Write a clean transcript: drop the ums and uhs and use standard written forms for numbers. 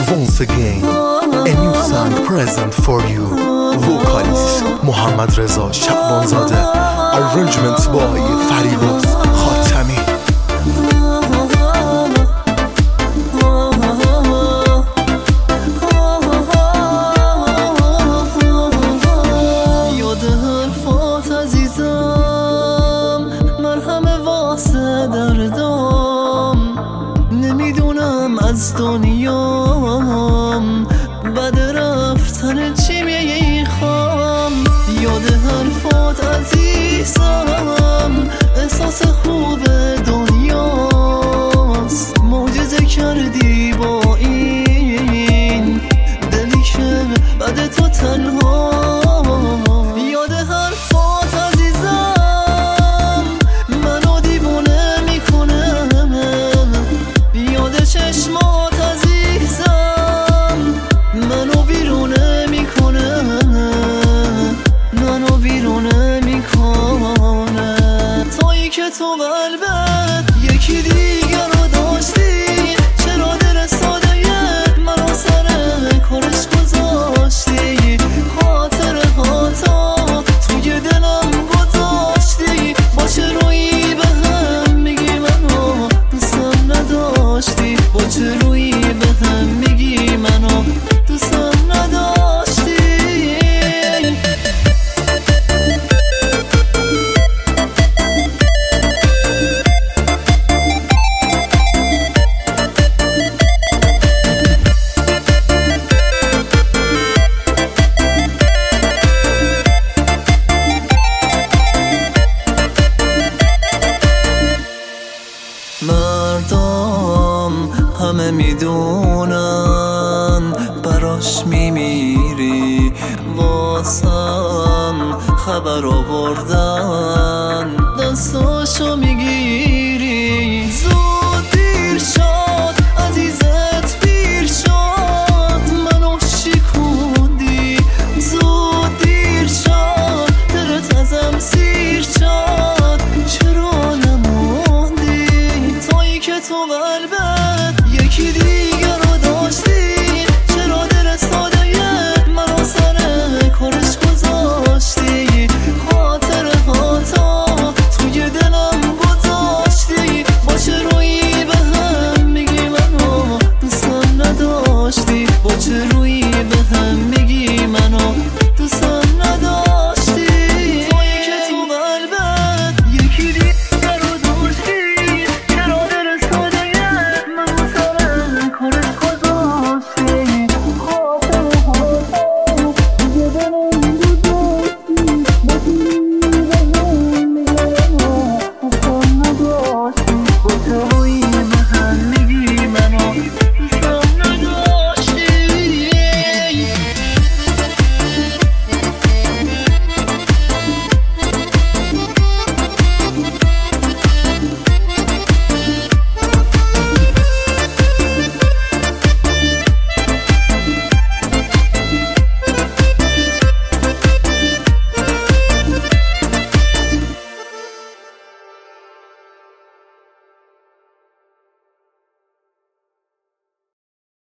Once again, a new song present for you. Vocalist محمد رضا شعبانزاده. Arrangement by فریبرز خاتمی. یاد حرفات عزیزم، مرهم واسه دردم. نمیدونم از دنیام بعد رفتن چی میخوام. یاد حرفات عزیزم، احساس خوب دنیاست. معجزه کردی با این دلی که بعد تو تنها. یاد حرفات عزیزم منو دیوونه میکنه. یاد چشمات عزیزم منو بیرونه میکنه. منو بیرونه میکنه. تایی که تو قلبت یکی دیگر رو داشتی، چرا دل ساده منو سر کارش گذاشتی؟ خاطره هاتا توی دلم گذاشتی. با چه رویی به هم میگی منو دوستم نداشتی؟ با چه رویی به هم میگی منو دوستم نداشتی؟ مردم همه میدونن براش میمیری، واسم خبر آوردن دستاشو میگیری. زود دیر شد عزیزت پیر شد، منو شکوندی. زود دیر شد دلت ازم سیر شد، چرا نموندی؟ تایی که تو قلبت